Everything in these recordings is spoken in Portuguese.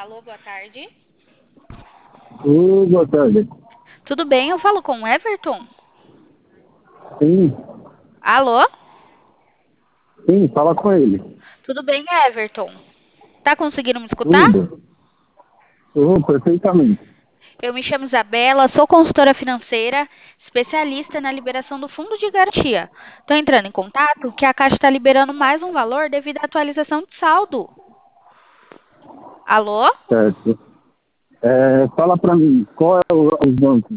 Alô, boa tarde. Oi, boa tarde. Tudo bem? Eu falo com o Everton? Sim, Alô? sim, fala com ele. Tudo bem, Everton? Tá conseguindo me escutar? Tudo? Perfeitamente. Eu me chamo Isabela, sou consultora financeira, especialista na liberação do fundo de garantia. Estou entrando em contato que a Caixa está liberando mais um valor devido à atualização de saldo. Alô? Certo. Fala para mim, qual é os bancos?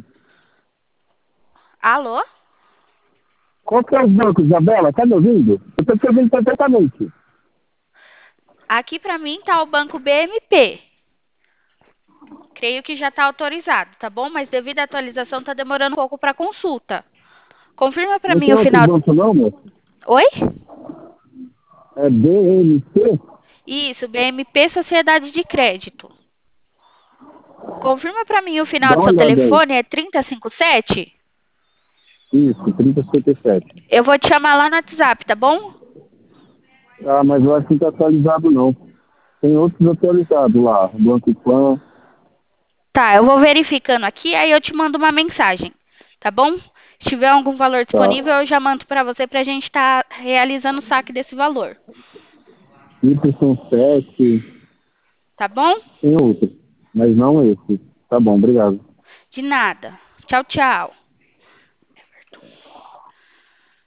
Alô? Qual que é os bancos, Isabela? Tá me ouvindo? Eu estou te ouvindo perfeitamente. Aqui para mim está o Banco BMP. Creio que já está autorizado, tá bom? Mas devido à atualização está demorando um pouco para consulta. Confirma para Não mim tem o outro final. banco não, moço? Oi? É BNC? Isso, BMP Sociedade de Crédito. Confirma para mim o final Dá do uma seu olhada aí. telefone, é 3057? Isso, 3057. Eu vou te chamar lá no WhatsApp, tá bom? Ah, mas eu acho que não está atualizado não. Tem outros atualizados lá, Banco Pan. Tá, eu vou verificando aqui, aí eu te mando uma mensagem, tá bom? Se tiver algum valor disponível, Tá. eu já mando para você para a gente estar realizando o saque desse valor, Y7, tá bom? tem outros, mas não esse. Tá bom, obrigado. De nada. Tchau, tchau.